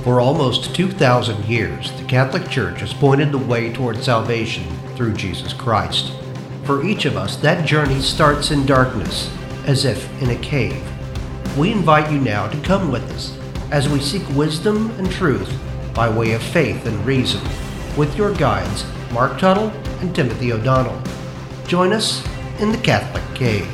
For almost 2,000 years, the Catholic Church has pointed the way toward salvation through Jesus Christ. For each of us, that journey starts in darkness, as if in a cave. We invite you now to come with us as we seek wisdom and truth by way of faith and reason, with your guides, Mark Tuttle and Timothy O'Donnell. Join us in the Catholic Cave.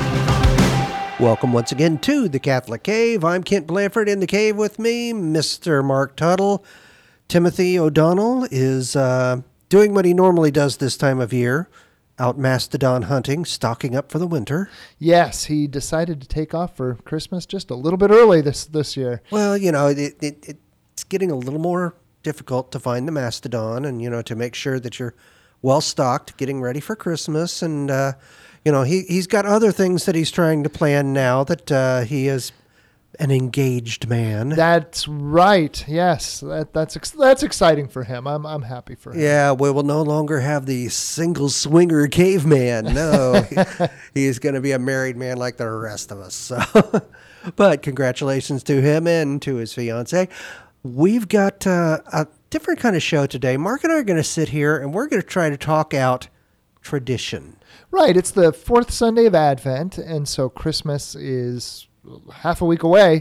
Welcome once again to the Catholic Cave. I'm Kent Blanford. In the cave with me, Mr. Mark Tuttle. Timothy O'Donnell is doing what he normally does this time of year, out mastodon hunting, stocking up for the winter. Yes, he decided to take off for Christmas just a little bit early this year. Well, you know, it's getting a little more difficult to find the mastodon and, you know, to make sure that you're well stocked, getting ready for Christmas. And, you know, he's got other things that he's trying to plan now that he is an engaged man. That's right. Yes, that's exciting for him. I'm happy for him. Yeah, we will no longer have the single swinger caveman. No, he's going to be a married man like the rest of us. So, but congratulations to him and to his fiancée. We've got a different kind of show today. Mark and I are going to sit here and we're going to try to talk out tradition. Right. It's the fourth Sunday of Advent, and so Christmas is half a week away.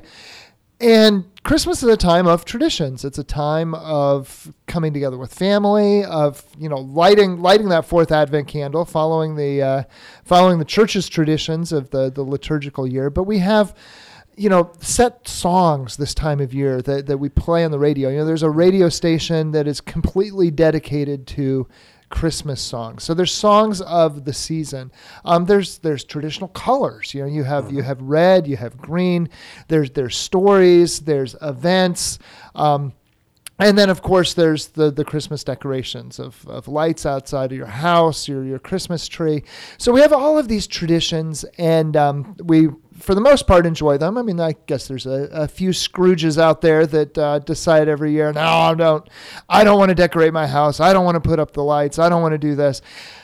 And Christmas is a time of traditions. It's a time of coming together with family, of, you know, lighting that fourth Advent candle, following the church's traditions of the liturgical year. But we have, you know, set songs this time of year that we play on the radio. You know, there's a radio station that is completely dedicated to Christmas songs. So there's songs of the season. There's traditional colors. You know, you have red, you have green. There's stories. There's events. And then, of course, there's the Christmas decorations of lights outside of your house, your Christmas tree. So we have all of these traditions, and we, for the most part, enjoy them. I mean, I guess there's a few Scrooges out there that decide every year, no, I don't want to decorate my house. I don't want to put up the lights. I don't want to do this.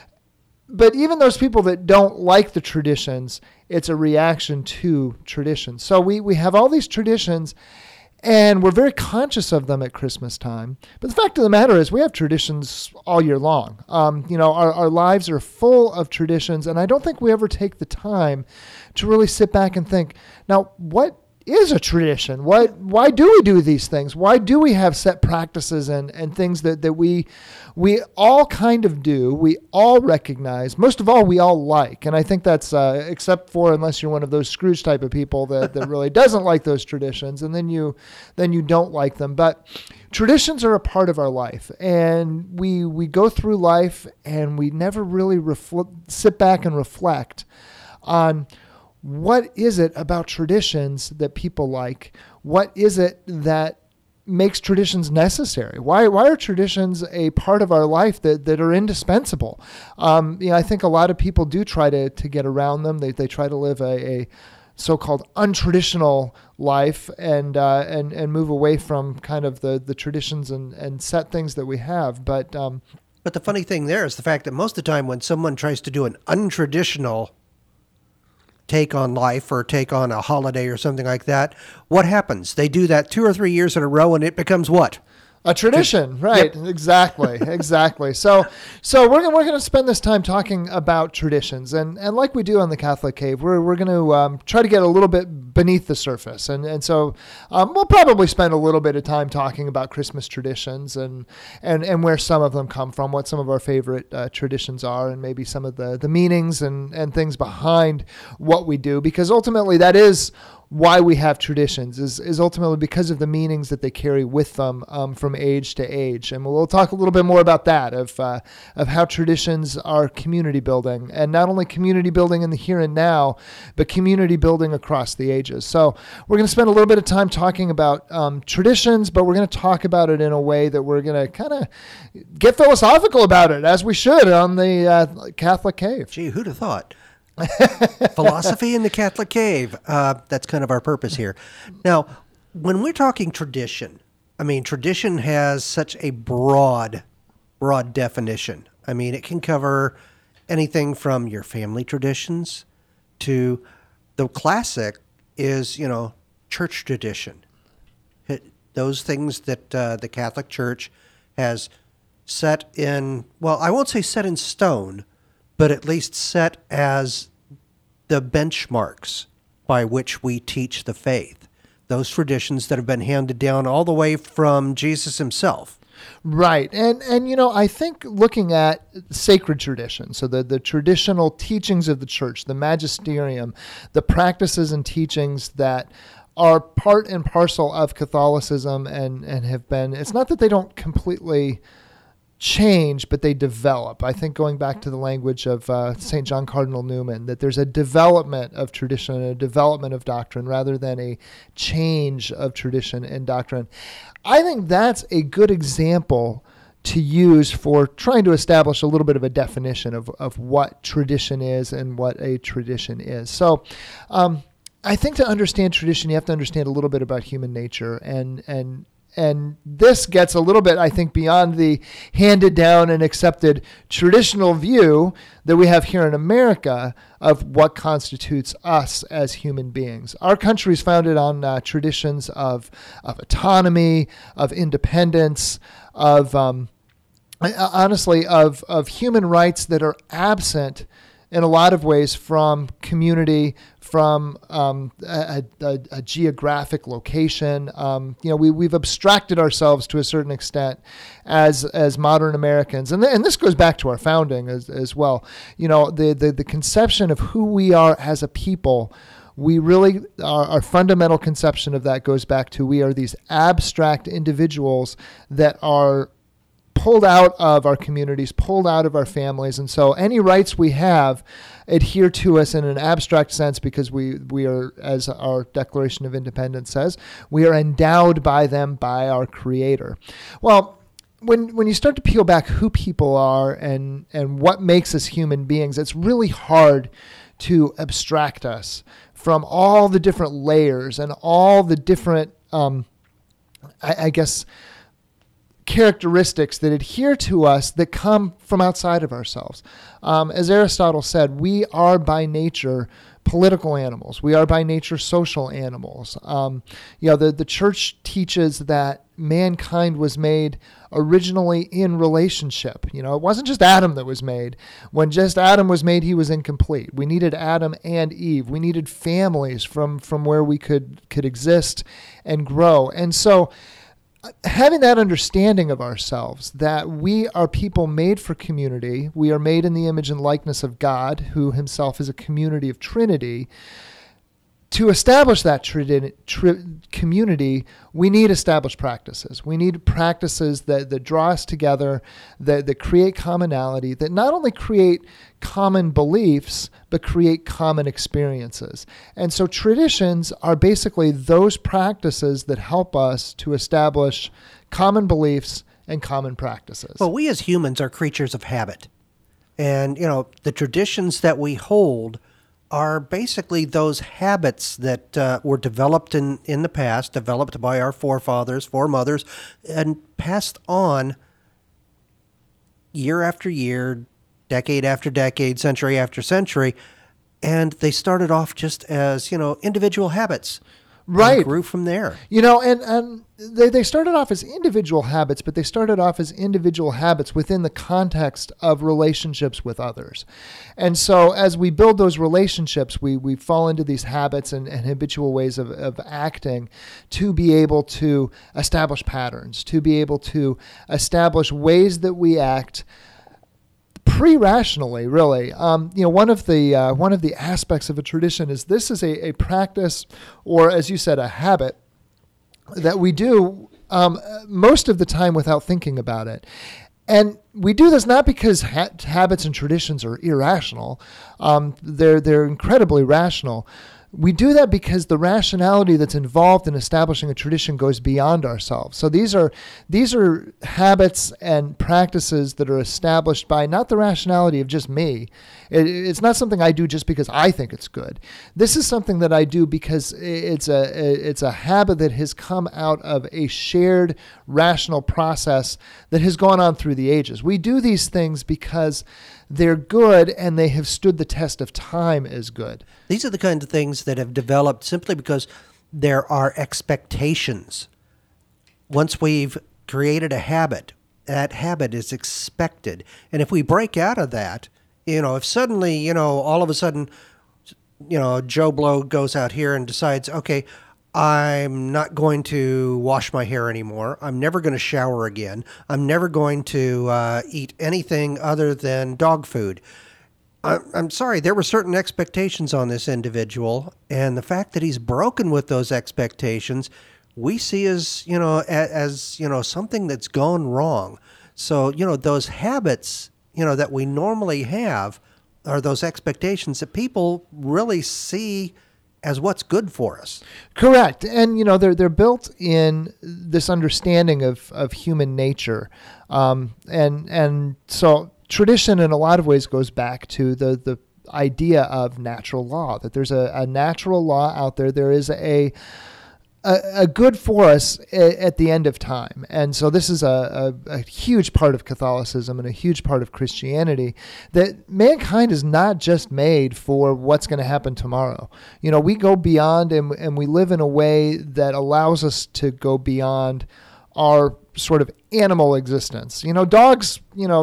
But even those people that don't like the traditions, it's a reaction to traditions. So we have all these traditions, and we're very conscious of them at Christmas time. But the fact of the matter is we have traditions all year long. You know, our lives are full of traditions, and I don't think we ever take the time to really sit back and think, now, what is a tradition? Why do we do these things? Why do we have set practices and things that we all kind of do, we all recognize, most of all, we all like. And I think that's, except for unless you're one of those Scrooge type of people that really doesn't like those traditions, and then you don't like them. But traditions are a part of our life, and we go through life and we never really sit back and reflect on what is it about traditions that people like? What is it that makes traditions necessary? Why are traditions a part of our life that are indispensable? You know, I think a lot of people do try to get around them. They try to live a so-called untraditional life and move away from kind of the traditions and set things that we have. But the funny thing there is the fact that most of the time when someone tries to do an untraditional take on life or take on a holiday or something like that, what happens? They do that 2 or 3 years in a row and it becomes what? A tradition, right? Yep. Exactly. So we're going to spend this time talking about traditions, and like we do on the Catholic Cave, we're going to try to get a little bit beneath the surface, and so we'll probably spend a little bit of time talking about Christmas traditions and where some of them come from, what some of our favorite traditions are, and maybe some of the meanings and things behind what we do, because ultimately that is why we have traditions is ultimately because of the meanings that they carry with them from age to age. And we'll talk a little bit more about that, of how traditions are community building, and not only community building in the here and now, but community building across the ages. So we're going to spend a little bit of time talking about traditions, but we're going to talk about it in a way that we're going to kind of get philosophical about it, as we should on the Catholic Cave. Gee, who'd have thought? Philosophy in the Catholic Cave. That's kind of our purpose here. Now, when we're talking tradition, I mean, tradition has such a broad definition. I mean, it can cover anything from your family traditions to the classic is, you know, church tradition. those things that the Catholic Church has set in, well, I won't say set in stone, but at least set as the benchmarks by which we teach the faith. Those traditions that have been handed down all the way from Jesus himself. Right. And you know, I think looking at sacred tradition, so the traditional teachings of the church, the magisterium, the practices and teachings that are part and parcel of Catholicism and have been, it's not that they don't completely change, but they develop. I think going back to the language of St. John Cardinal Newman, that there's a development of tradition and a development of doctrine rather than a change of tradition and doctrine. I think that's a good example to use for trying to establish a little bit of a definition of what tradition is and what a tradition is. So I think to understand tradition, you have to understand a little bit about human nature, and this gets a little bit, I think, beyond the handed down and accepted traditional view that we have here in America of what constitutes us as human beings. Our country is founded on traditions of autonomy, of independence, of honestly, of human rights that are absent in a lot of ways from community, from a geographic location. We've abstracted ourselves to a certain extent as modern Americans. And this goes back to our founding as well. You know, the conception of who we are as a people, we really, our fundamental conception of that goes back to we are these abstract individuals that are pulled out of our communities, pulled out of our families. And so any rights we have adhere to us in an abstract sense because we are, as our Declaration of Independence says, we are endowed by them by our Creator. Well, when you start to peel back who people are and what makes us human beings, it's really hard to abstract us from all the different layers and all the different, I guess, characteristics that adhere to us that come from outside of ourselves. As Aristotle said, we are by nature political animals. We are by nature social animals. The church teaches that mankind was made originally in relationship. You know, it wasn't just Adam that was made. When just Adam was made, he was incomplete. We needed Adam and Eve. We needed families from where we could exist and grow. And so having that understanding of ourselves, that we are people made for community, we are made in the image and likeness of God, who himself is a community of Trinity. To establish that community, we need established practices. We need practices that draw us together, that create commonality, that not only create common beliefs, but create common experiences. And so traditions are basically those practices that help us to establish common beliefs and common practices. Well, we as humans are creatures of habit. And, you know, the traditions that we hold are basically those habits that were developed in the past, developed by our forefathers, foremothers, and passed on year after year, decade after decade, century after century. And they started off just as, individual habits. Right. And grew from there. And they started off as individual habits, but they started off as individual habits within the context of relationships with others. And so as we build those relationships, we fall into these habits and habitual ways of acting to be able to establish patterns, to be able to establish ways that we act pre-rationally, really. One of the aspects of a tradition is this is a practice, or as you said, a habit that we do most of the time without thinking about it. And we do this not because habits and traditions are irrational. They're incredibly rational. We do that because the rationality that's involved in establishing a tradition goes beyond ourselves. So these are habits and practices that are established by not the rationality of just me. It's not something I do just because I think it's good. This is something that I do because it's a habit that has come out of a shared rational process that has gone on through the ages. We do these things because they're good and they have stood the test of time as good. These are the kinds of things that have developed simply because there are expectations once we've created a habit, that habit is expected. And if we break out of that, if suddenly, all of a sudden, Joe Blow goes out here and decides, okay, I'm not going to wash my hair anymore. I'm never going to shower again. I'm never going to eat anything other than dog food. I'm sorry, there were certain expectations on this individual, and the fact that he's broken with those expectations, we see as something that's gone wrong. So, those habits, that we normally have are those expectations that people really see as what's good for us. Correct. And, they're built in this understanding of human nature. And so tradition in a lot of ways goes back to the idea of natural law, that there's a natural law out there. There is a good for us at the end of time. And so this is a huge part of Catholicism and a huge part of Christianity, that mankind is not just made for what's going to happen tomorrow. We go beyond and we live in a way that allows us to go beyond our sort of animal existence. Dogs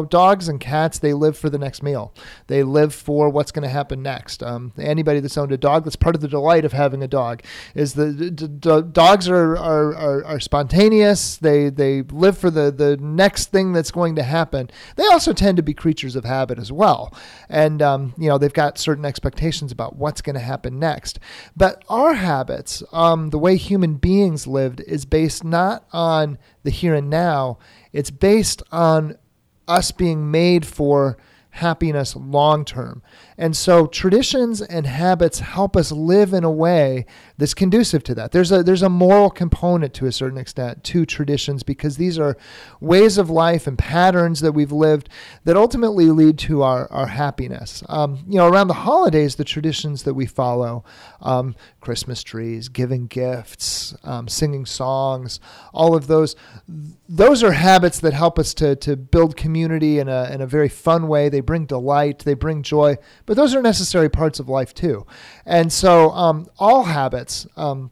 and cats, they live for the next meal. They live for what's going to happen next. Anybody that's owned a dog, that's part of the delight of having a dog, is the dogs are spontaneous. They live for the next thing that's going to happen. They also tend to be creatures of habit as well. And, they've got certain expectations about what's going to happen next. But our habits, the way human beings lived, is based not on the here and now. It's based on us being made for happiness long term. And so traditions and habits help us live in a way that's conducive to that. There's a moral component to a certain extent to traditions, because these are ways of life and patterns that we've lived that ultimately lead to our happiness. Around the holidays, the traditions that we follow, Christmas trees, giving gifts, singing songs, all of those are habits that help us to build community in a very fun way. They bring delight, they bring joy, but those are necessary parts of life too. And so all habits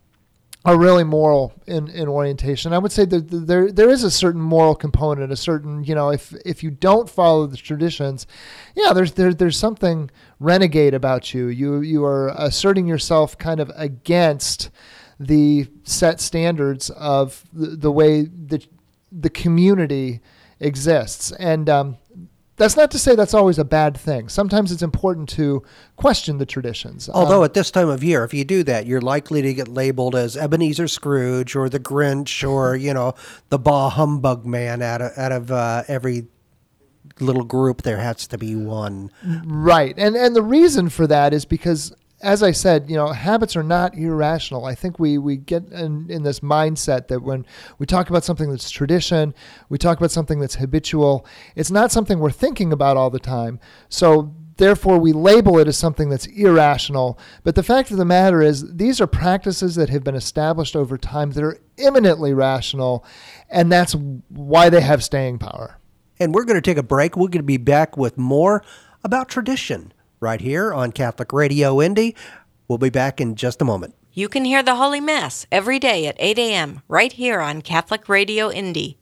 are really moral in orientation. I would say that there is a certain moral component, a certain, if you don't follow the traditions, there's something renegade about you. You are asserting yourself kind of against the set standards of the way that the community exists. And that's not to say that's always a bad thing. Sometimes it's important to question the traditions. Although at this time of year, if you do that, you're likely to get labeled as Ebenezer Scrooge or the Grinch or, the Bah Humbug Man out of every little group. There has to be one. Right. And the reason for that is because, as I said, habits are not irrational. I think we get in this mindset that when we talk about something that's tradition, we talk about something that's habitual, it's not something we're thinking about all the time. So therefore, we label it as something that's irrational. But the fact of the matter is, these are practices that have been established over time that are eminently rational, and that's why they have staying power. And we're going to take a break. We're going to be back with more about tradition right here on Catholic Radio Indy. We'll be back in just a moment. You can hear the Holy Mass every day at 8 a.m. right here on Catholic Radio Indy.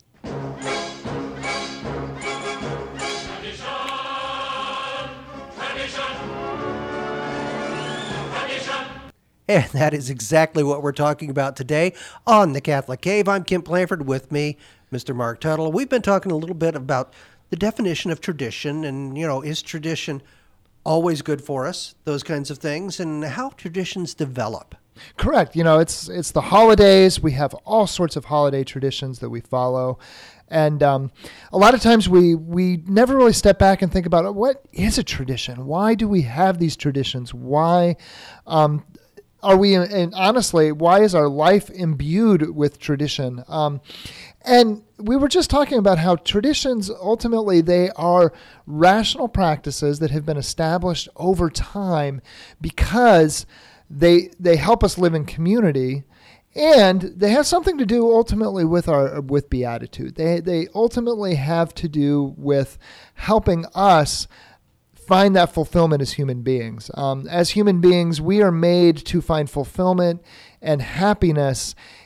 And that is exactly what we're talking about today on The Catholic Cave. I'm Kim Planford, with me, Mr. Mark Tuttle. We've been talking a little bit about the definition of tradition and, is tradition always good for us, those kinds of things, and how traditions develop. Correct. It's the holidays. We have all sorts of holiday traditions that we follow. And a lot of times we never really step back and think about what is a tradition? Why do we have these traditions? Why are we, and honestly, why is our life imbued with tradition? And we were just talking about how traditions, ultimately, they are rational practices that have been established over time because they help us live in community, and they have something to do ultimately with beatitude. They ultimately have to do with helping us find that fulfillment as human beings. As human beings, we are made to find fulfillment and happiness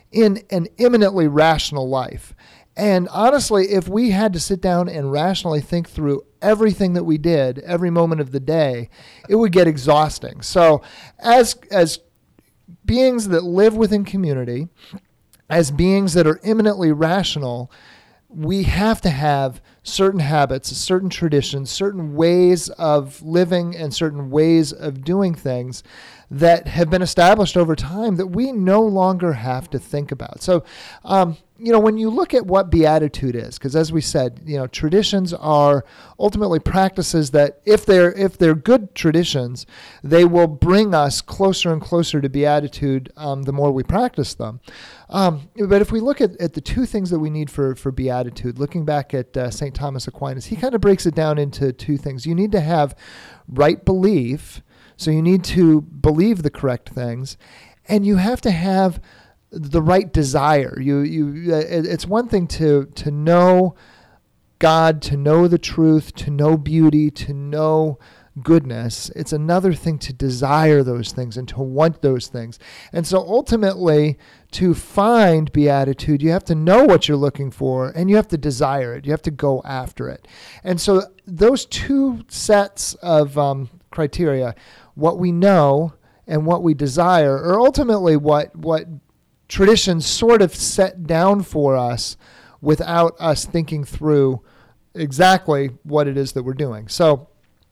in an eminently rational life. And honestly, if we had to sit down and rationally think through everything that we did every moment of the day, it would get exhausting. So as beings that live within community, as beings that are eminently rational, we have to have certain habits, certain traditions, certain ways of living, and certain ways of doing things that have been established over time that we no longer have to think about. So, when you look at what beatitude is, because as we said, traditions are ultimately practices that if they're good traditions, they will bring us closer and closer to beatitude the more we practice them. But if we look at the two things that we need for beatitude, looking back at St. Thomas Aquinas, he kind of breaks it down into two things. You need to have right belief, so you need to believe the correct things, and you have to have the right desire. It's one thing to know God, to know the truth, to know beauty, to know goodness. It's another thing to desire those things and to want those things. And so ultimately, to find beatitude, you have to know what you're looking for and you have to desire it. You have to go after it. And so those two sets of criteria, what we know and what we desire, are ultimately what traditions sort of set down for us without us thinking through exactly what it is that we're doing. So,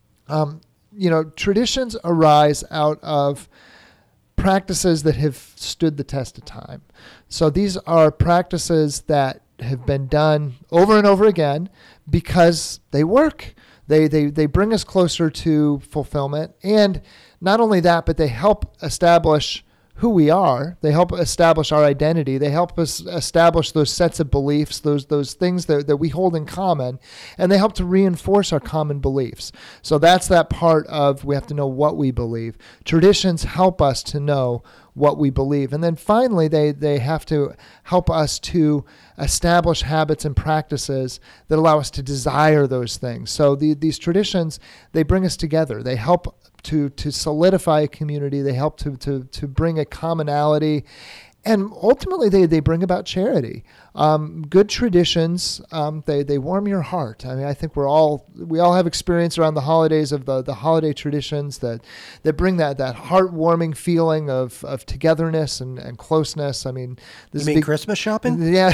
traditions arise out of practices that have stood the test of time. So these are practices that have been done over and over again because they work. They bring us closer to fulfillment. And not only that, but they help establish who we are. They help establish our identity. They help us establish those sets of beliefs, those things that we hold in common, and they help to reinforce our common beliefs. So that's that part of we have to know what we believe. Traditions help us to know what we believe. And then finally, they have to help us to establish habits and practices that allow us to desire those things. So these traditions, they bring us together. They help to solidify a community. They help to bring a commonality. And ultimately, they bring about charity. Good traditions, they warm your heart. I mean, I think we all have experience around the holidays of the holiday traditions that bring that heartwarming feeling of togetherness and closeness. I mean, you mean Christmas shopping? Yeah.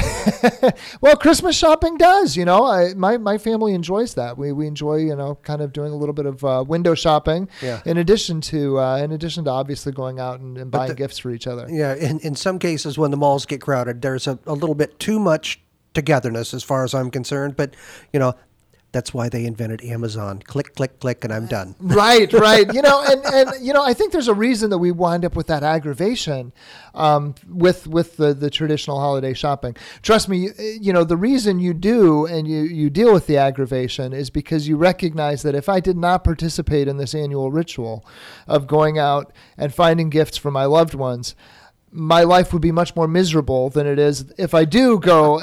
Well, Christmas shopping does. My family enjoys that. We enjoy kind of doing a little bit of window shopping. Yeah. In addition to obviously going out and buying gifts for each other. Yeah. In some cases, when the malls get crowded, there's a little bit too much togetherness as far as I'm concerned. But, that's why they invented Amazon. Click, click, click, and I'm done. Right. And I think there's a reason that we wind up with that aggravation with the traditional holiday shopping. Trust me, the reason you do and you deal with the aggravation is because you recognize that if I did not participate in this annual ritual of going out and finding gifts for my loved ones, my life would be much more miserable than it is if I do go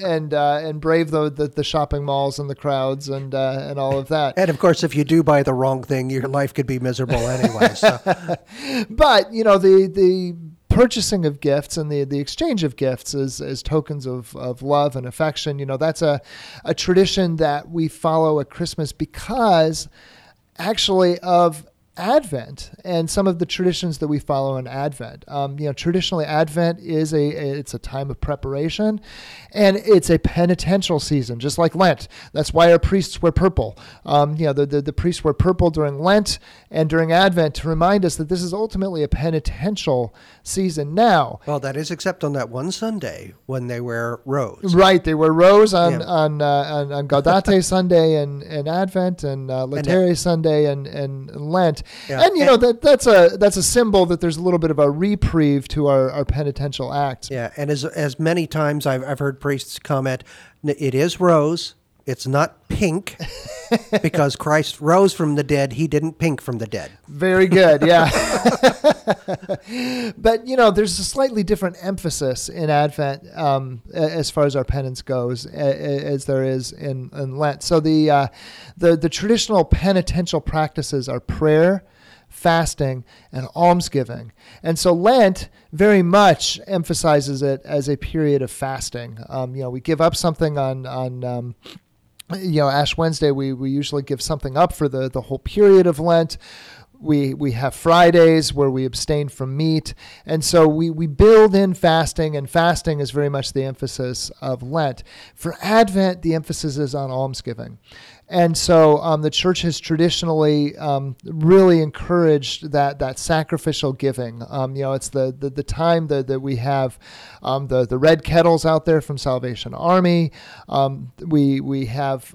and brave the shopping malls and the crowds and all of that. And of course, if you do buy the wrong thing, your life could be miserable anyway. So. But the purchasing of gifts and the exchange of gifts as tokens of love and affection, that's a tradition that we follow at Christmas because actually of Advent and some of the traditions that we follow in Advent. Traditionally Advent is it's a time of preparation and it's a penitential season, just like Lent. That's why our priests wear purple. The priests wear purple during Lent and during Advent to remind us that this is ultimately a penitential season. Now, well, that is except on that one Sunday when they wear rose. Right, they wear rose on Gaudete Sunday and Advent and Laetare Sunday and Lent. Yeah. And that's a symbol that there's a little bit of a reprieve to our penitential acts. Yeah, and as many times I've heard priests comment, it is rose. It's not pink because Christ rose from the dead. He didn't pink from the dead. Very good. Yeah. But, there's a slightly different emphasis in Advent as far as our penance goes as there is in Lent. So the traditional penitential practices are prayer, fasting, and almsgiving. And so Lent very much emphasizes it as a period of fasting. We give up something on Ash Wednesday. We usually give something up for the whole period of Lent. We have Fridays where we abstain from meat. And so we build in fasting, and fasting is very much the emphasis of Lent. For Advent, the emphasis is on almsgiving. And so the church has traditionally really encouraged that sacrificial giving. It's the time that we have the red kettles out there from Salvation Army. We have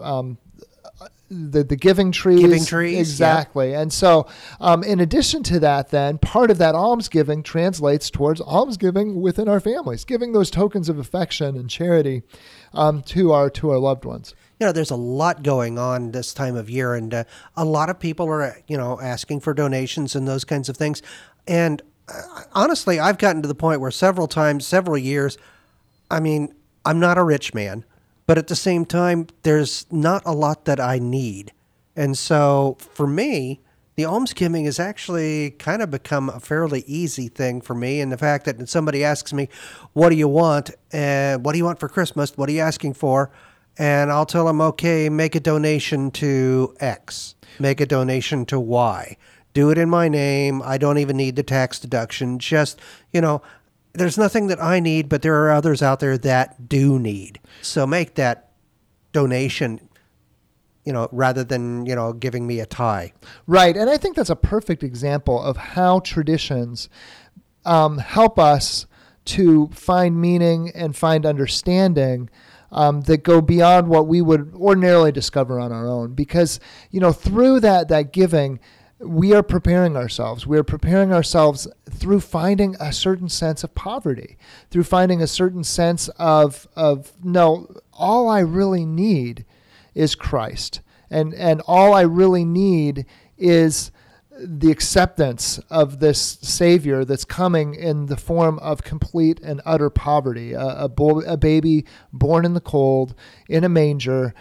the giving trees. Giving trees. Exactly. Yeah. And so in addition to that, then, part of that almsgiving translates towards almsgiving within our families, giving those tokens of affection and charity to our loved ones. There's a lot going on this time of year, and a lot of people are, asking for donations and those kinds of things. And honestly, I've gotten to the point where several years, I'm not a rich man, but at the same time, there's not a lot that I need. And so for me, the almsgiving has actually kind of become a fairly easy thing for me. And the fact that somebody asks me, what do you want? What do you want for Christmas? What are you asking for? And I'll tell them, okay, make a donation to X, make a donation to Y, do it in my name. I don't even need the tax deduction. Just, there's nothing that I need, but there are others out there that do need. So make that donation, rather than, giving me a tie. Right. And I think that's a perfect example of how traditions help us to find meaning and find understanding that go beyond what we would ordinarily discover on our own. Because, through that giving, we are preparing ourselves. We are preparing ourselves through finding a certain sense of poverty, through finding a certain sense of no, all I really need is Christ. And all I really need is the acceptance of this Savior that's coming in the form of complete and utter poverty, a baby born in the cold, in a manger,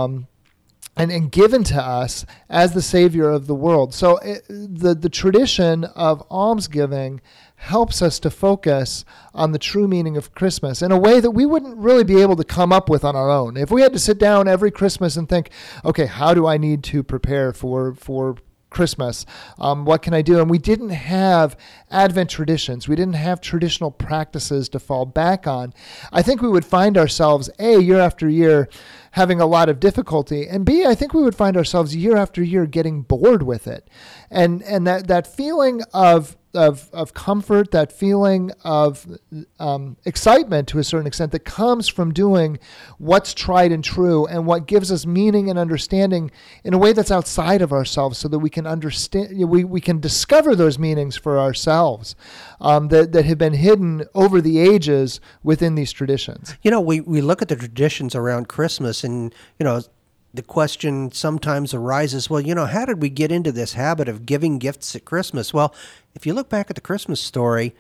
and given to us as the Savior of the world. So the tradition of almsgiving helps us to focus on the true meaning of Christmas in a way that we wouldn't really be able to come up with on our own. If we had to sit down every Christmas and think, okay, how do I need to prepare for Christmas? What can I do? And we didn't have Advent traditions. We didn't have traditional practices to fall back on. I think we would find ourselves, A, year after year, having a lot of difficulty, and B, I think we would find ourselves year after year getting bored with it. And that feeling of comfort, that feeling of excitement to a certain extent that comes from doing what's tried and true and what gives us meaning and understanding in a way that's outside of ourselves, so that we can understand, we can discover those meanings for ourselves that have been hidden over the ages within these traditions. We look at the traditions around Christmas, and the question sometimes arises, well, how did we get into this habit of giving gifts at Christmas? Well, if you look back at the Christmas story,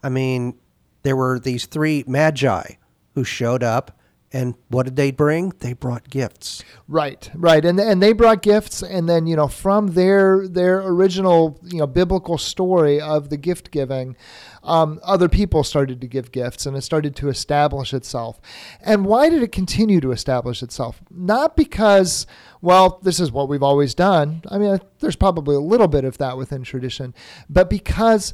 there were these three magi who showed up, and what did they bring? They brought gifts. Right. And they brought gifts, and then, from their original, biblical story of the gift giving, other people started to give gifts, and it started to establish itself. And why did it continue to establish itself? Not because, well, this is what we've always done. There's probably a little bit of that within tradition, but because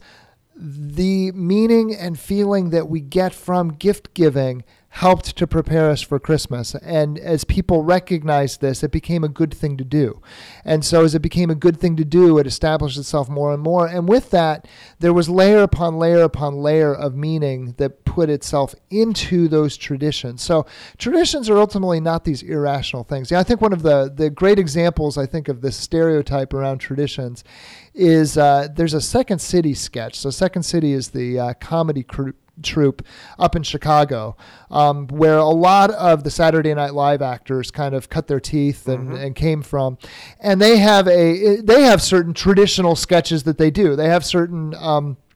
the meaning and feeling that we get from gift giving helped to prepare us for Christmas. And as people recognized this, it became a good thing to do. And so as it became a good thing to do, it established itself more and more. And with that, there was layer upon layer upon layer of meaning that put itself into those traditions. So traditions are ultimately not these irrational things. I think one of the great examples, I think, of this stereotype around traditions is there's a Second City sketch. So Second City is the comedy troupe up in Chicago, where a lot of the Saturday Night Live actors kind of cut their teeth and came from, and they have certain traditional sketches that they do. They have certain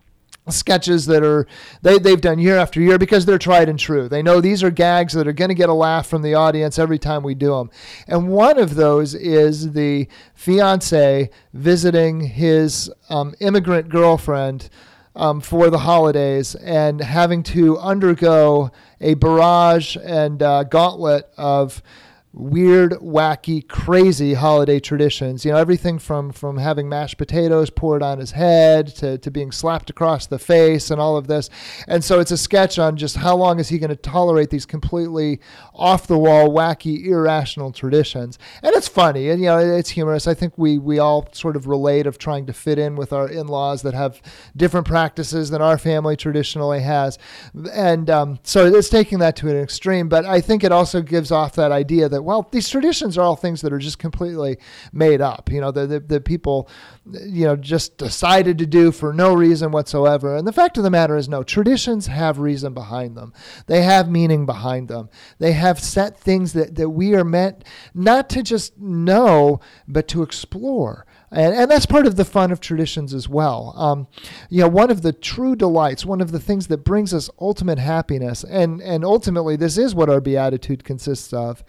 sketches that they've done year after year because they're tried and true. They know these are gags that are going to get a laugh from the audience every time we do them. And one of those is the fiance visiting his immigrant girlfriend for the holidays and having to undergo a barrage and gauntlet of weird, wacky, crazy holiday traditions. Everything from having mashed potatoes poured on his head to being slapped across the face and all of this. And so it's a sketch on just how long is he going to tolerate these completely off-the-wall, wacky, irrational traditions. And it's funny, and it's humorous. I think we all sort of relate of trying to fit in with our in-laws that have different practices than our family traditionally has. And so it's taking that to an extreme, but I think it also gives off that idea that, well, these traditions are all things that are just completely made up, the people, just decided to do for no reason whatsoever. And the fact of the matter is, no, traditions have reason behind them. They have meaning behind them. They have set things that we are meant not to just know, but to explore. And that's part of the fun of traditions as well. One of the true delights, one of the things that brings us ultimate happiness, and ultimately this is what our beatitude consists of,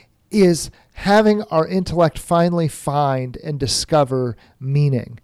is having our intellect finally find and discover meaning.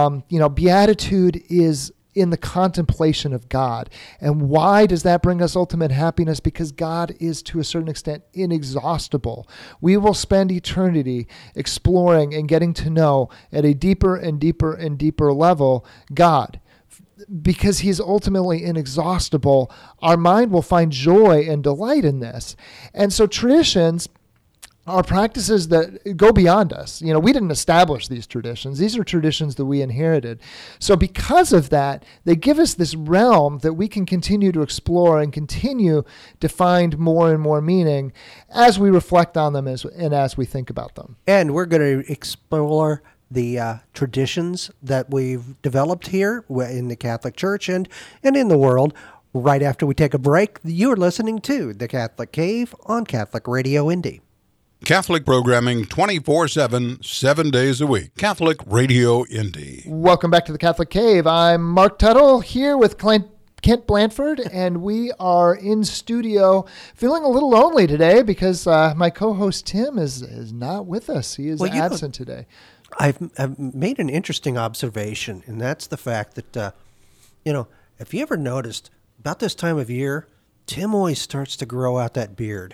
Beatitude is in the contemplation of God. And why does that bring us ultimate happiness? Because God is, to a certain extent, inexhaustible. We will spend eternity exploring and getting to know at a deeper and deeper and deeper level God. Because he's ultimately inexhaustible, our mind will find joy and delight in this. And so traditions are practices that go beyond us. We didn't establish these traditions. These are traditions that we inherited. So because of that, they give us this realm that we can continue to explore and continue to find more and more meaning as we reflect on them and as we think about them. And we're going to explore the traditions that we've developed here in the Catholic Church and in the world right after we take a break. You're listening to The Catholic Cave on Catholic Radio Indy. Catholic programming 24/7, 7 days a week. Catholic Radio Indy. Welcome back to the Catholic Cave. I'm Mark Tuttle here with Kent Blanford, and we are in studio feeling a little lonely today because my co-host Tim is not with us. He is absent today. I've made an interesting observation, and that's the fact that, have you ever noticed about this time of year, Tim always starts to grow out that beard.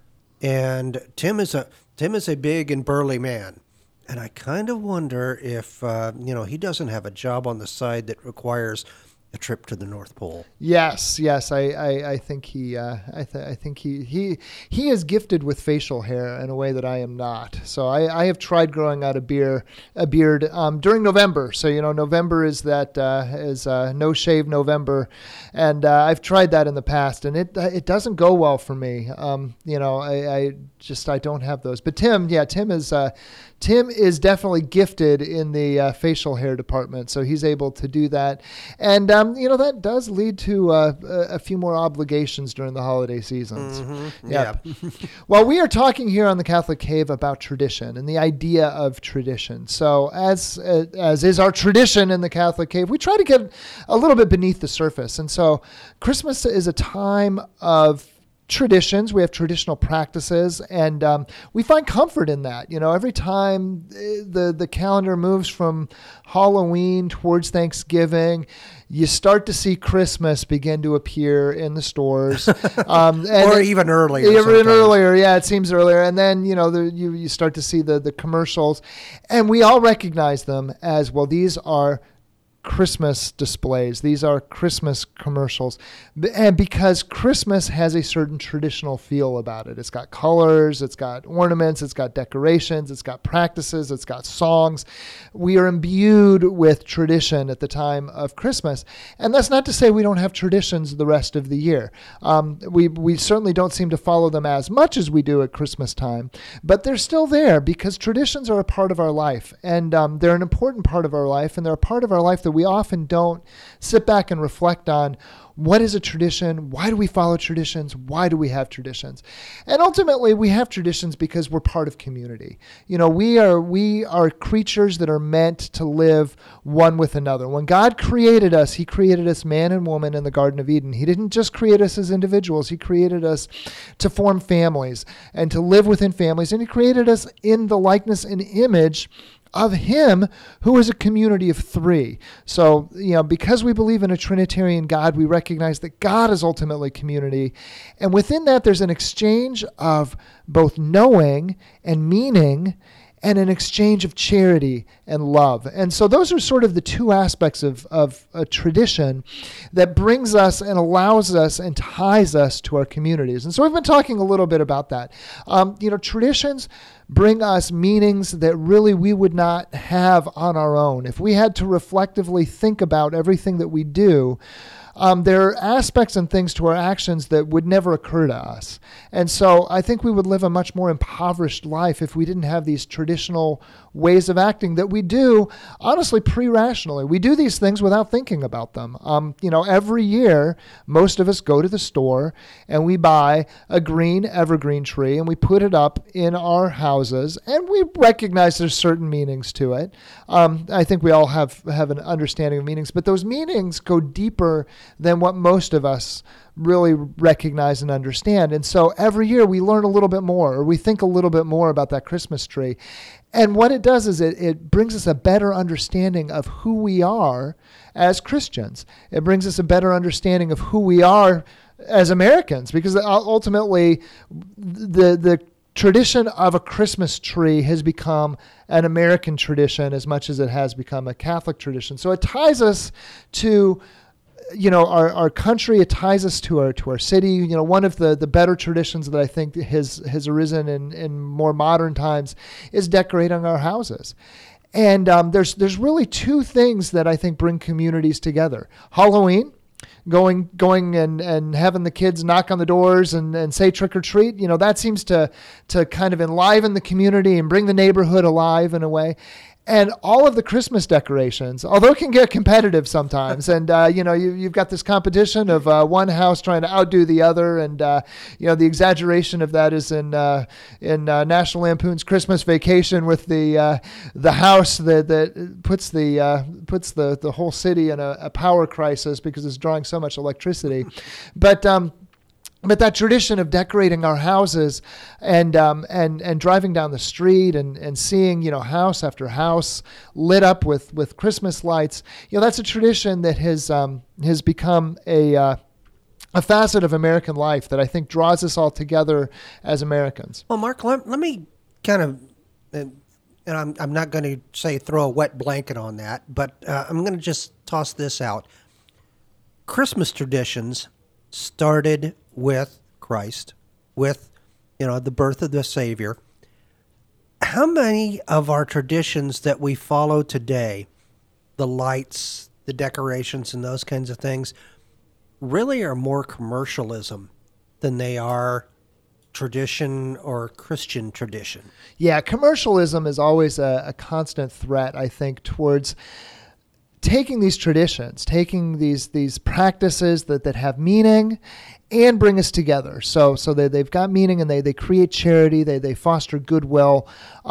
And Tim is a big and burly man, and I kind of wonder if he doesn't have a job on the side that requires a trip to the North Pole. Yes. I think he is gifted with facial hair in a way that I am not. So I have tried growing out a beard during November. So November is that no shave November, and I've tried that in the past, and it doesn't go well for me. I don't have those. But Tim is definitely gifted in the facial hair department, so he's able to do that. And, that does lead to a few more obligations during the holiday seasons. Mm-hmm. Yep. Well, we are talking here on the Catholic Cave about tradition and the idea of tradition. So as is our tradition in the Catholic Cave, we try to get a little bit beneath the surface. And so Christmas is a time of traditions. We have traditional practices, and we find comfort in that. Every time the calendar moves from Halloween towards Thanksgiving, you start to see Christmas begin to appear in the stores, or even earlier. Even earlier, yeah, it seems earlier. And then you start to see the commercials, and we all recognize them as, well, these are Christmas displays. These are Christmas commercials. And because Christmas has a certain traditional feel about it. It's got colors, it's got ornaments, it's got decorations, it's got practices, it's got songs. We are imbued with tradition at the time of Christmas. And that's not to say we don't have traditions the rest of the year. We certainly don't seem to follow them as much as we do at Christmas time, but they're still there because traditions are a part of our life, and they're an important part of our life, and they're a part of our life that that we often don't sit back and reflect on what is a tradition? Why do we follow traditions? Why do we have traditions? And ultimately, we have traditions because we're part of community. We are creatures that are meant to live one with another. When God created us, he created us man and woman in the Garden of Eden. He didn't just create us as individuals. He created us to form families and to live within families. And he created us in the likeness and image of him who is a community of three. So, because we believe in a Trinitarian God, we recognize that God is ultimately community. And within that, there's an exchange of both knowing and meaning and an exchange of charity and love. And so those are sort of the two aspects of a tradition that brings us and allows us and ties us to our communities. And so we've been talking a little bit about that. Traditions bring us meanings that really we would not have on our own. If we had to reflectively think about everything that we do, there are aspects and things to our actions that would never occur to us. And so I think we would live a much more impoverished life if we didn't have these traditional ways of acting that we do, honestly, pre-rationally. We do these things without thinking about them. Every year, most of us go to the store and we buy a green evergreen tree and we put it up in our houses, and we recognize there's certain meanings to it. I think we all have an understanding of meanings, but those meanings go deeper than what most of us really recognize and understand. And so every year we learn a little bit more, or we think a little bit more about that Christmas tree. And what it does is it brings us a better understanding of who we are as Christians. It brings us a better understanding of who we are as Americans, because ultimately the tradition of a Christmas tree has become an American tradition as much as it has become a Catholic tradition. So it ties us to our country. It ties us to our city. One of the better traditions that I think has arisen in more modern times is decorating our houses. And there's really two things that I think bring communities together. Halloween, going and having the kids knock on the doors and say trick or treat, that seems to kind of enliven the community and bring the neighborhood alive in a way. And all of the Christmas decorations, although it can get competitive sometimes, and you've got this competition of one house trying to outdo the other, and the exaggeration of that is in National Lampoon's Christmas Vacation with the house that puts the whole city in a power crisis because it's drawing so much electricity, But that tradition of decorating our houses and driving down the street and seeing, house after house lit up with Christmas lights, that's a tradition that has become a facet of American life that I think draws us all together as Americans. Well, Mark, let me kind of, and I'm not going to say throw a wet blanket on that, but I'm going to just toss this out. Christmas traditions started with Christ, with, the birth of the Savior. How many of our traditions that we follow today, the lights, the decorations, and those kinds of things, really are more commercialism than they are tradition or Christian tradition? Yeah, commercialism is always a constant threat, I think, towards taking these traditions, taking these practices that have meaning and bring us together. So they've got meaning and they create charity, they foster goodwill.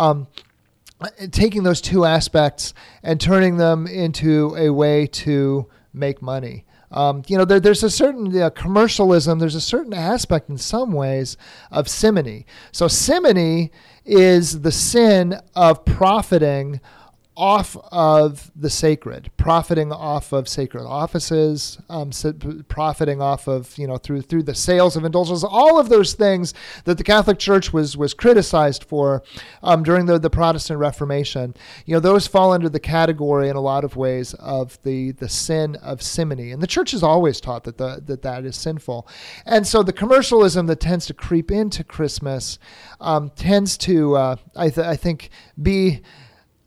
Taking those two aspects and turning them into a way to make money. There's a certain commercialism, there's a certain aspect in some ways of simony. So simony is the sin of profiting off of the sacred, profiting off of sacred offices, profiting off of, through the sales of indulgences, all of those things that the Catholic Church was criticized for during the Protestant Reformation. Those fall under the category in a lot of ways of the sin of simony. And the Church has always taught that is sinful. And so the commercialism that tends to creep into Christmas tends to, I think, be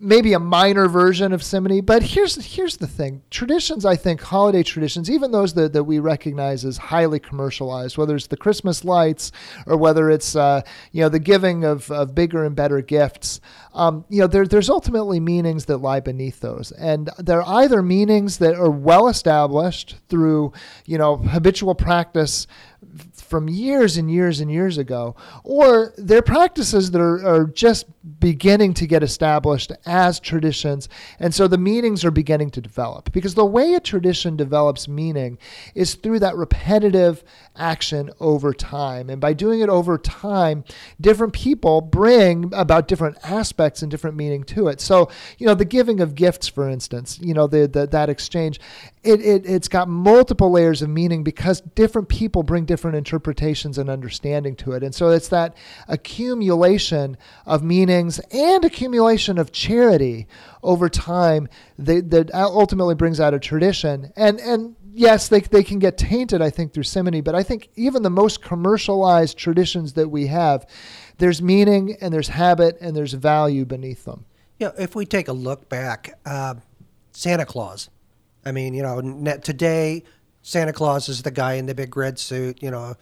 maybe a minor version of simony. But here's the thing. Traditions, I think, holiday traditions, even those that we recognize as highly commercialized, whether it's the Christmas lights or whether it's the giving of bigger and better gifts, there's ultimately meanings that lie beneath those. And they're either meanings that are well established through, habitual practice from years and years and years ago, or they're practices that are just beginning to get established as traditions, and so the meanings are beginning to develop. Because the way a tradition develops meaning is through that repetitive action over time, and by doing it over time, different people bring about different aspects and different meaning to it. So, the giving of gifts, for instance, that exchange, it's got multiple layers of meaning because different people bring different interpretations and understanding to it. And so it's that accumulation of meanings and accumulation of charity over time that ultimately brings out a tradition. And yes, they can get tainted, I think, through simony, but I think even the most commercialized traditions that we have, there's meaning and there's habit and there's value beneath them. If we take a look back, Santa Claus. I mean, today Santa Claus is the guy in the big red suit. I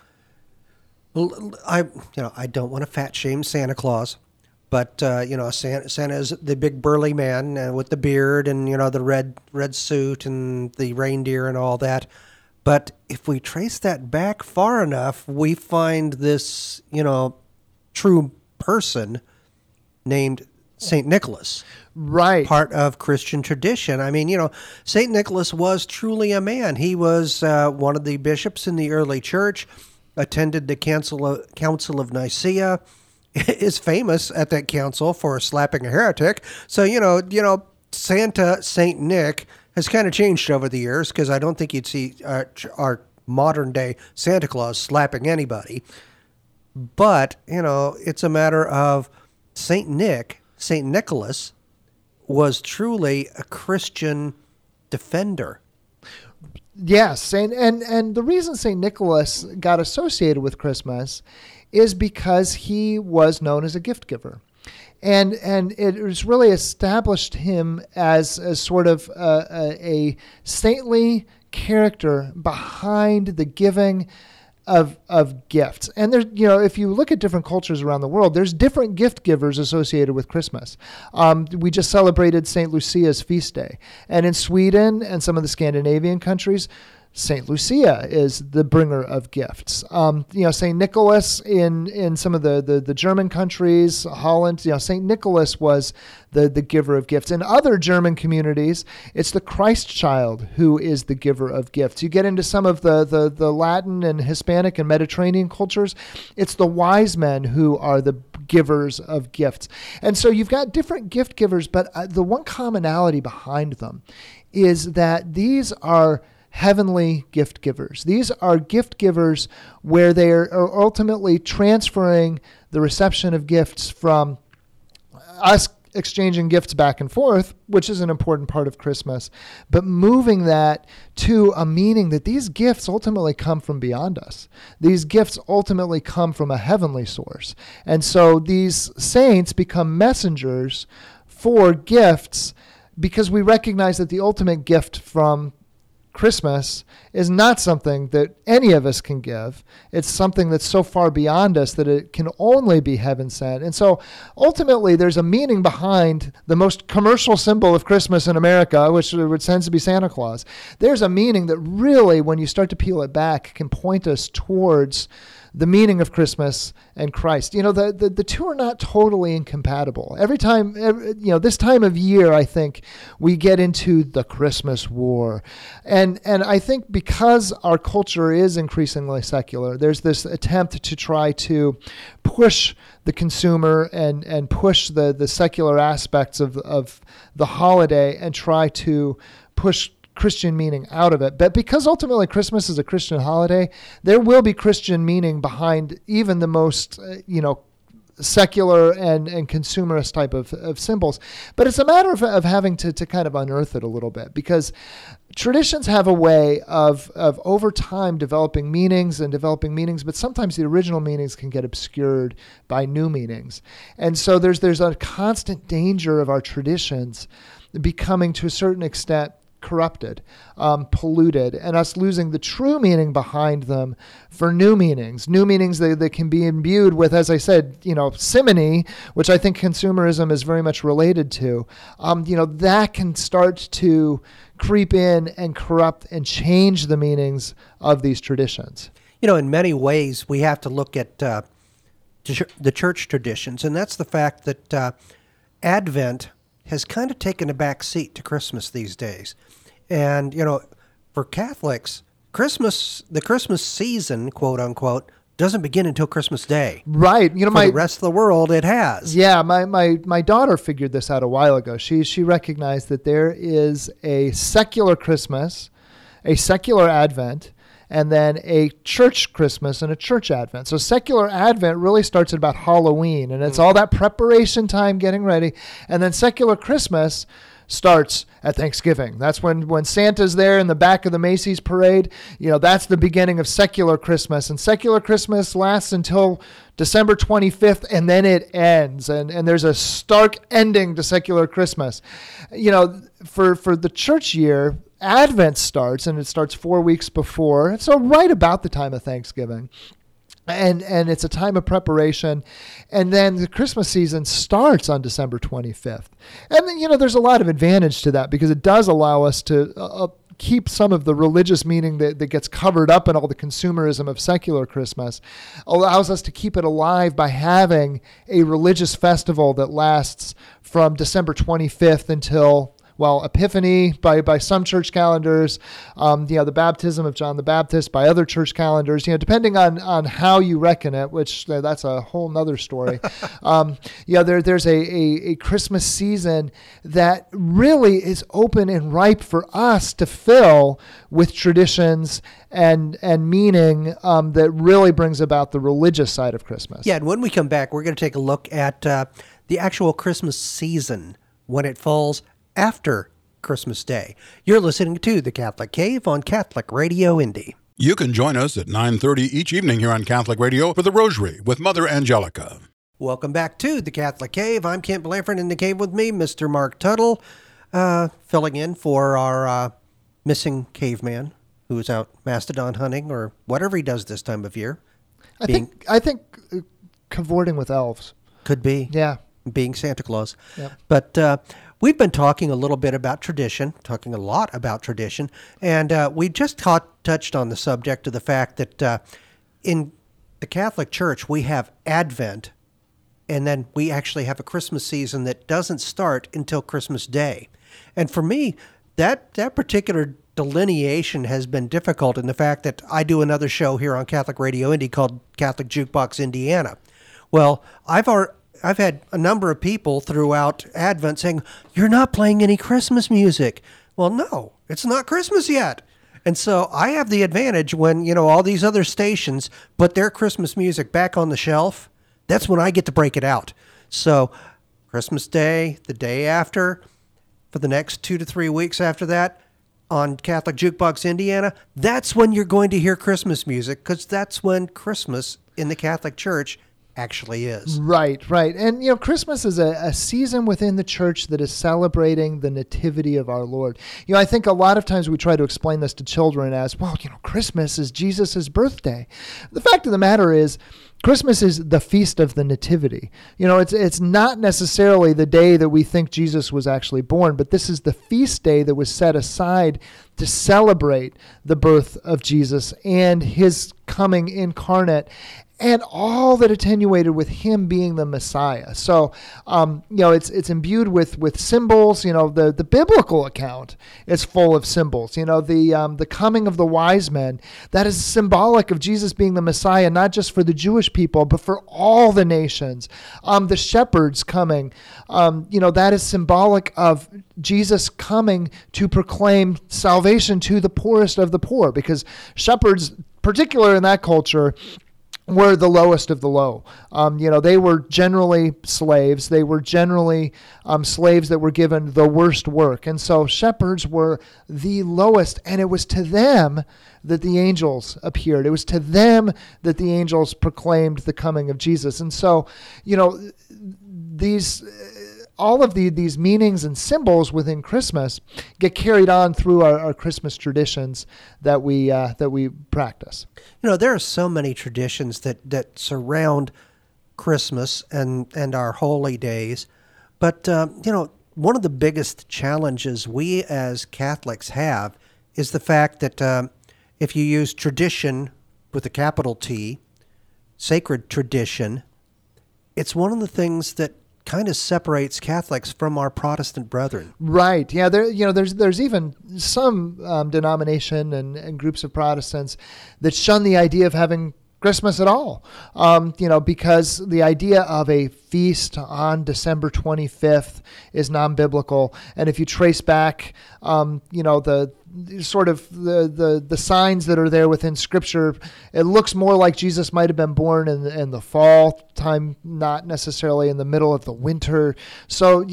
don't want to fat shame Santa Claus, but Santa is the big burly man with the beard and the red suit and the reindeer and all that. But if we trace that back far enough, we find this true person named St. Nicholas. Right. Part of Christian tradition. I mean, St. Nicholas was truly a man. He was one of the bishops in the early church, attended the Council of Nicaea, is famous at that council for slapping a heretic. So, Santa, St. Nick, has kind of changed over the years because I don't think you'd see our modern day Santa Claus slapping anybody. But, it's a matter of St. Nicholas was truly a Christian defender. Yes, and the reason St. Nicholas got associated with Christmas is because he was known as a gift giver. And it was really established him as sort of a saintly character behind the giving of gifts. And there's, if you look at different cultures around the world, there's different gift givers associated with Christmas. We just celebrated St. Lucia's feast day. And in Sweden and some of the Scandinavian countries, St. Lucia is the bringer of gifts. St. Nicholas in some of the German countries, Holland, St. Nicholas was the giver of gifts. In other German communities, it's the Christ child who is the giver of gifts. You get into some of the Latin and Hispanic and Mediterranean cultures, it's the wise men who are the givers of gifts. And so you've got different gift givers, but the one commonality behind them is that these are heavenly gift givers. These are gift givers where they are ultimately transferring the reception of gifts from us exchanging gifts back and forth, which is an important part of Christmas, but moving that to a meaning that these gifts ultimately come from beyond us. These gifts ultimately come from a heavenly source. And so these saints become messengers for gifts because we recognize that the ultimate gift from Christmas is not something that any of us can give. It's something that's so far beyond us that it can only be heaven sent. And so ultimately there's a meaning behind the most commercial symbol of Christmas in America, which tends to be Santa Claus. There's a meaning that really, when you start to peel it back, can point us towards the meaning of Christmas and Christ. The two are not totally incompatible. Every time, this time of year, I think we get into the Christmas war. And I think because our culture is increasingly secular, there's this attempt to try to push the consumer and push the secular aspects of the holiday and try to push Christian meaning out of it. But because ultimately Christmas is a Christian holiday, there will be Christian meaning behind even the most, secular and consumerist type of symbols. But it's a matter of having to kind of unearth it a little bit, because traditions have a way of over time developing meanings, but sometimes the original meanings can get obscured by new meanings. And so there's a constant danger of our traditions becoming, to a certain extent, corrupted, polluted, and us losing the true meaning behind them for new meanings that can be imbued with, as I said, simony, which I think consumerism is very much related to. That can start to creep in and corrupt and change the meanings of these traditions. In many ways, we have to look at the church traditions, and that's the fact that Advent has kind of taken a back seat to Christmas these days. And, for Catholics, the Christmas season, quote unquote, doesn't begin until Christmas Day. Right. For the rest of the world, it has. Yeah, my daughter figured this out a while ago. She recognized that there is a secular Christmas, a secular Advent, and then a church Christmas and a church Advent. So secular Advent really starts at about Halloween, and it's all that preparation time, getting ready. And then secular Christmas starts at Thanksgiving. That's when Santa's there in the back of the Macy's parade. That's the beginning of secular Christmas. And secular Christmas lasts until December 25th, and then it ends. And there's a stark ending to secular Christmas. For the church year, Advent starts, and it starts 4 weeks before. So right about the time of Thanksgiving. And it's a time of preparation. And then the Christmas season starts on December 25th. And then, there's a lot of advantage to that, because it does allow us to keep some of the religious meaning that gets covered up in all the consumerism of secular Christmas. Allows us to keep it alive by having a religious festival that lasts from December 25th until, Epiphany by some church calendars, the baptism of John the Baptist by other church calendars, depending on how you reckon it, which that's a whole nother story. There's a Christmas season that really is open and ripe for us to fill with traditions and meaning that really brings about the religious side of Christmas. Yeah, and when we come back, we're going to take a look at the actual Christmas season when it falls after Christmas Day. You're listening to The Catholic Cave on Catholic Radio Indy. You can join us at 9:30 each evening here on Catholic Radio for the Rosary with Mother Angelica. Welcome back to The Catholic Cave. I'm Kent Blanford. In the cave with me, Mr. Mark Tuttle, filling in for our missing caveman who is out mastodon hunting or whatever he does this time of year. I think cavorting with elves. Could be. Yeah. Being Santa Claus. Yep. But we've been talking a little bit about tradition, talking a lot about tradition, and we just touched on the subject of the fact that in the Catholic Church we have Advent, and then we actually have a Christmas season that doesn't start until Christmas Day. And for me, that particular delineation has been difficult in the fact that I do another show here on Catholic Radio Indy called Catholic Jukebox Indiana. Well, I've had a number of people throughout Advent saying, "You're not playing any Christmas music." Well, no, it's not Christmas yet. And so I have the advantage when, all these other stations put their Christmas music back on the shelf. That's when I get to break it out. So Christmas Day, the day after, for the next 2 to 3 weeks after that, on Catholic Jukebox Indiana, that's when you're going to hear Christmas music, because that's when Christmas in the Catholic Church actually is. Right. And, Christmas is a season within the church that is celebrating the nativity of our Lord. I think a lot of times we try to explain this to children as, Christmas is Jesus' birthday. The fact of the matter is, Christmas is the feast of the nativity. It's not necessarily the day that we think Jesus was actually born, but this is the feast day that was set aside to celebrate the birth of Jesus and his coming incarnate, and all that attenuated with him being the Messiah. So, it's imbued with symbols. The biblical account is full of symbols. The coming of the wise men, that is symbolic of Jesus being the Messiah, not just for the Jewish people, but for all the nations. The shepherds coming, that is symbolic of Jesus coming to proclaim salvation to the poorest of the poor, because shepherds, particularly in that culture, were the lowest of the low. They were generally slaves. They were generally slaves that were given the worst work. And so shepherds were the lowest, and it was to them that the angels appeared. It was to them that the angels proclaimed the coming of Jesus. And so, all of these meanings and symbols within Christmas get carried on through our Christmas traditions that we practice. There are so many traditions that surround Christmas and our holy days, but one of the biggest challenges we as Catholics have is the fact that if you use tradition with a capital T, sacred tradition, it's one of the things that kind of separates Catholics from our Protestant brethren. Right. Yeah. There's even some denomination and groups of Protestants that shun the idea of having Christmas at all. Because the idea of a feast on December 25th is non-biblical. And if you trace back, the signs that are there within Scripture, it looks more like Jesus might have been born in the fall time, not necessarily in the middle of the winter. So,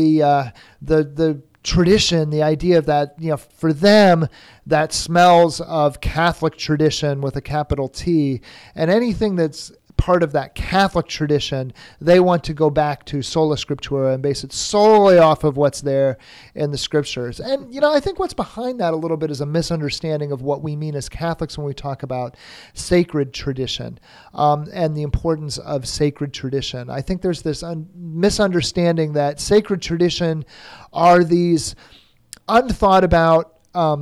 the tradition, the idea of that, for them, that smells of Catholic tradition with a capital T, and anything that's part of that Catholic tradition, they want to go back to sola scriptura and base it solely off of what's there in the Scriptures. And, I think what's behind that a little bit is a misunderstanding of what we mean as Catholics when we talk about sacred tradition and the importance of sacred tradition. I think there's this misunderstanding that sacred tradition are these unthought about,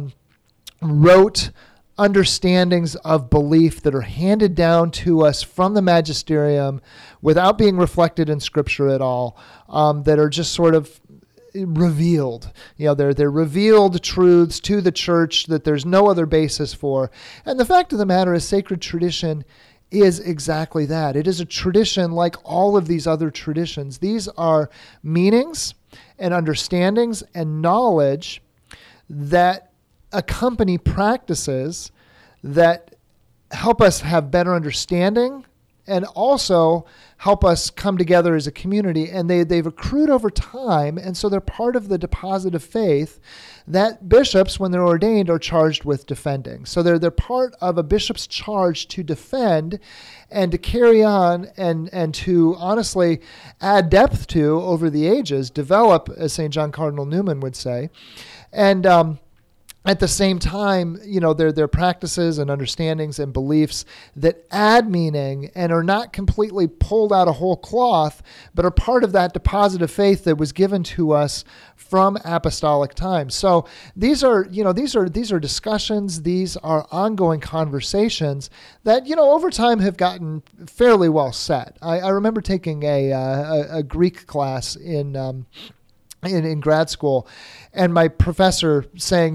rote understandings of belief that are handed down to us from the magisterium without being reflected in Scripture at all, that are just sort of revealed. They're revealed truths to the church that there's no other basis for. And the fact of the matter is, sacred tradition is exactly that. It is a tradition like all of these other traditions. These are meanings and understandings and knowledge that accompany practices that help us have better understanding and also help us come together as a community. And they've accrued over time, and so they're part of the deposit of faith that bishops, when they're ordained, are charged with defending. So they're part of a bishop's charge to defend and to carry on and to honestly add depth to over the ages, develop, as St. John Cardinal Newman would say. And at the same time, they're practices and understandings and beliefs that add meaning and are not completely pulled out of whole cloth, but are part of that deposit of faith that was given to us from apostolic times. So these are discussions, these are ongoing conversations that, over time have gotten fairly well set. I remember taking a Greek class in grad school, and my professor saying,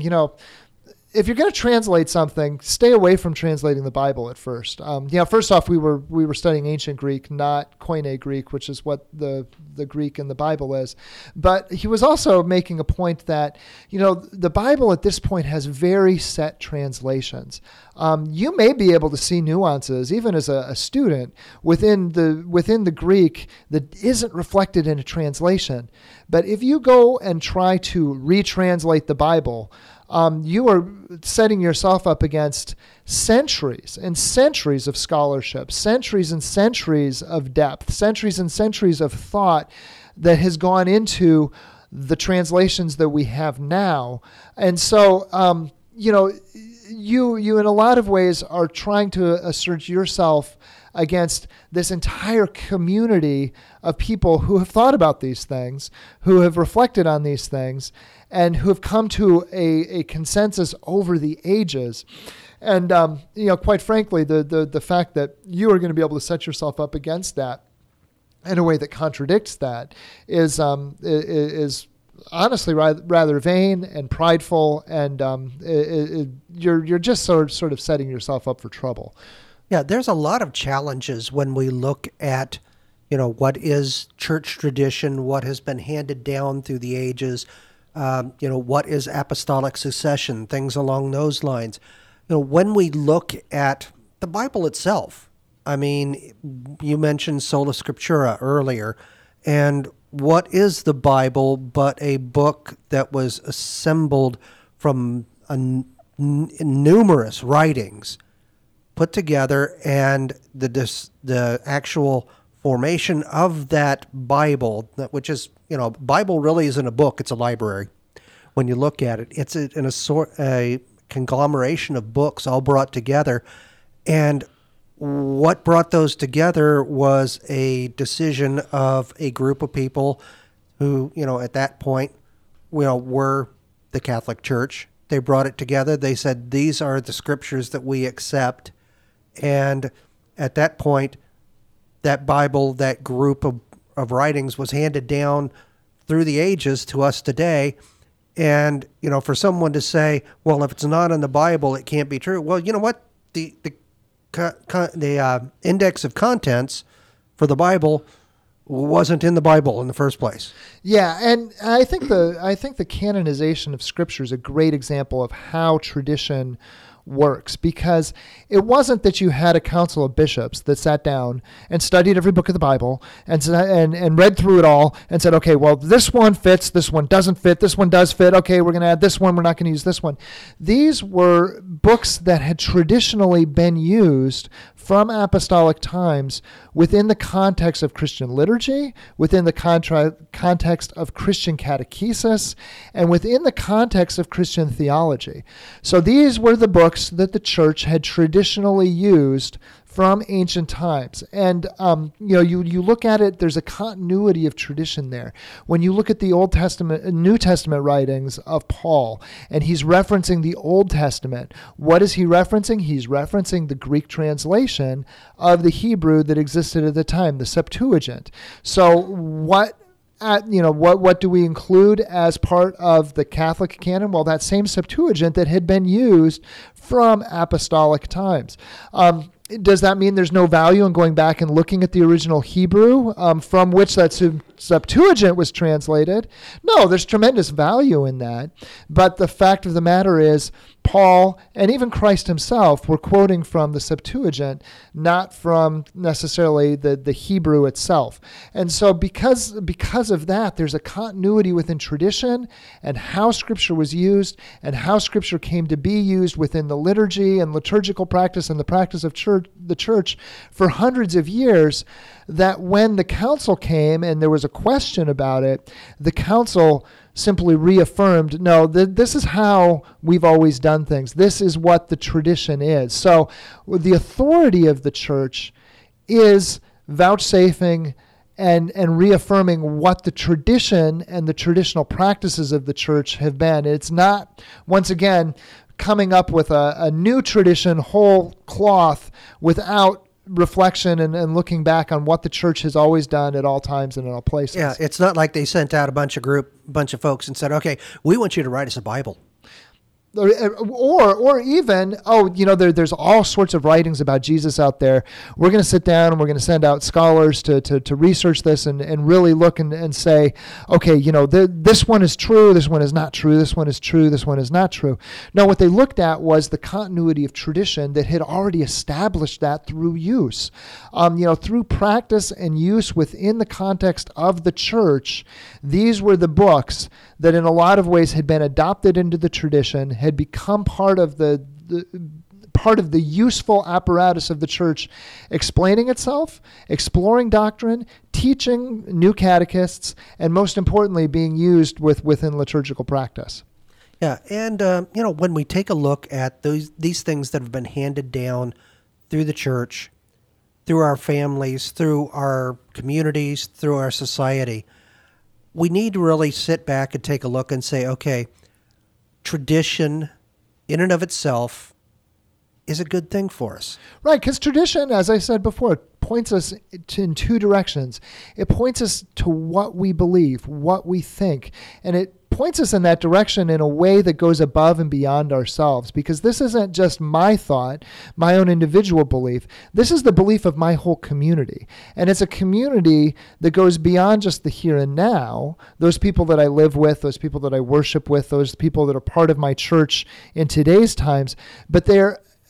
if you're going to translate something, stay away from translating the Bible at first. First off, we were studying ancient Greek, not Koine Greek, which is what the Greek in the Bible is. But he was also making a point that, the Bible at this point has very set translations. You may be able to see nuances, even as a student, within the Greek that isn't reflected in a translation. But if you go and try to retranslate the Bible, you are setting yourself up against centuries and centuries of scholarship, centuries and centuries of depth, centuries and centuries of thought that has gone into the translations that we have now. And so, you in a lot of ways are trying to assert yourself against this entire community of people who have thought about these things, who have reflected on these things, and who have come to a consensus over the ages. And, quite frankly, the fact that you are going to be able to set yourself up against that in a way that contradicts that is honestly rather vain and prideful, and you're just sort of setting yourself up for trouble. Yeah, there's a lot of challenges when we look at, what is church tradition, what has been handed down through the ages, what is apostolic succession, things along those lines. When we look at the Bible itself, I mean, you mentioned Sola Scriptura earlier, and what is the Bible but a book that was assembled from numerous writings put together, and the actual formation of that Bible, which is, Bible really isn't a book, it's a library. When you look at it, it's a conglomeration of books all brought together, and what brought those together was a decision of a group of people who, at that point, were the Catholic Church. They brought it together. They said, these are the scriptures that we accept. And at that point, that Bible, that group of writings was handed down through the ages to us today. And, for someone to say, well, if it's not in the Bible, it can't be true. Well, you know what? The index of contents for the Bible wasn't in the Bible in the first place. Yeah, and I think the canonization of Scripture is a great example of how tradition works, because it wasn't that you had a council of bishops that sat down and studied every book of the Bible and read through it all and said, okay, well, this one fits, this one doesn't fit, this one does fit, okay, we're going to add this one, we're not going to use this one. These were books that had traditionally been used from apostolic times within the context of Christian liturgy, within the context of Christian catechesis, and within the context of Christian theology. So these were the books that the church had traditionally used from ancient times. And, you look at it, there's a continuity of tradition there. When you look at the Old Testament, New Testament writings of Paul, and he's referencing the Old Testament, what is he referencing? He's referencing the Greek translation of the Hebrew that existed at the time, the Septuagint. So what do we include as part of the Catholic canon? Well, that same Septuagint that had been used from apostolic times. Does that mean there's no value in going back and looking at the original Hebrew from which that Septuagint was translated? No, there's tremendous value in that. But the fact of the matter is, Paul and even Christ himself were quoting from the Septuagint, not from necessarily the Hebrew itself. And so because of that, there's a continuity within tradition and how Scripture was used and how Scripture came to be used within the liturgy and liturgical practice and the practice of the church for hundreds of years, that when the council came and there was a question about it, the council simply reaffirmed, no, this is how we've always done things. This is what the tradition is. So the authority of the church is vouchsafing and reaffirming what the tradition and the traditional practices of the church have been. It's not, once again, coming up with a new tradition, whole cloth, without reflection and looking back on what the church has always done at all times and in all places. Yeah, it's not like they sent out a bunch of folks and said, okay, we want you to write us a Bible. Or even, there's all sorts of writings about Jesus out there. We're going to sit down and we're going to send out scholars to research this and really look and say, okay, this one is true, this one is not true, this one is true, this one is not true. No, what they looked at was the continuity of tradition that had already established that through use. Through practice and use within the context of the church, these were the books that in a lot of ways had been adopted into the tradition, had become part of the useful apparatus of the church, explaining itself, exploring doctrine, teaching new catechists, and most importantly, being used within liturgical practice. Yeah, and when we take a look at these things that have been handed down through the church, through our families, through our communities, through our society, we need to really sit back and take a look and say, okay, tradition in and of itself is a good thing for us. Right, because tradition, as I said before, points us in two directions. It points us to what we believe, what we think, and it points us in that direction in a way that goes above and beyond ourselves, because this isn't just my thought, my own individual belief. This is the belief of my whole community. And it's a community that goes beyond just the here and now, those people that I live with, those people that I worship with, those people that are part of my church in today's times, but they're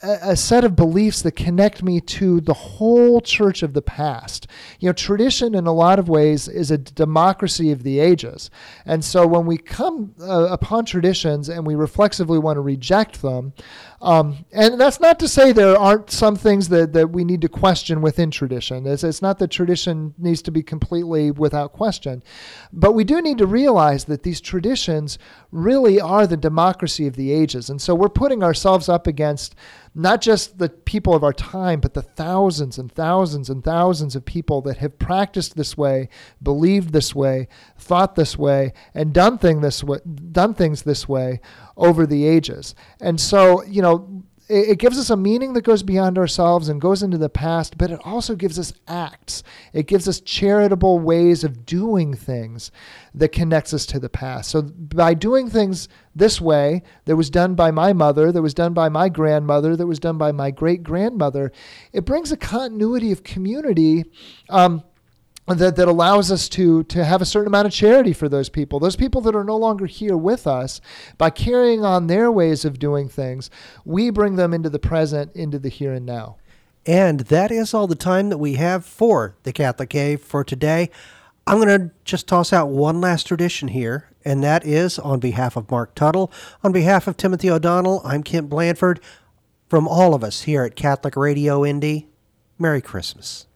a set of beliefs that connect me to the whole church of the past. Tradition in a lot of ways is a democracy of the ages. And so when we come upon traditions and we reflexively want to reject them, and that's not to say there aren't some things that we need to question within tradition. It's not that tradition needs to be completely without question. But we do need to realize that these traditions really are the democracy of the ages. And so we're putting ourselves up against not just the people of our time, but the thousands and thousands and thousands of people that have practiced this way, believed this way, thought this way, and done things this way over the ages. And so, it gives us a meaning that goes beyond ourselves and goes into the past, but it also gives us acts. It gives us charitable ways of doing things that connects us to the past. So by doing things this way, that was done by my mother, that was done by my grandmother, that was done by my great-grandmother, it brings a continuity of community that allows us to have a certain amount of charity for those people that are no longer here with us. By carrying on their ways of doing things, we bring them into the present, into the here and now. And that is all the time that we have for the Catholic Cave for today. I'm going to just toss out one last tradition here, and that is on behalf of Mark Tuttle, on behalf of Timothy O'Donnell, I'm Kent Blandford. From all of us here at Catholic Radio Indy, Merry Christmas.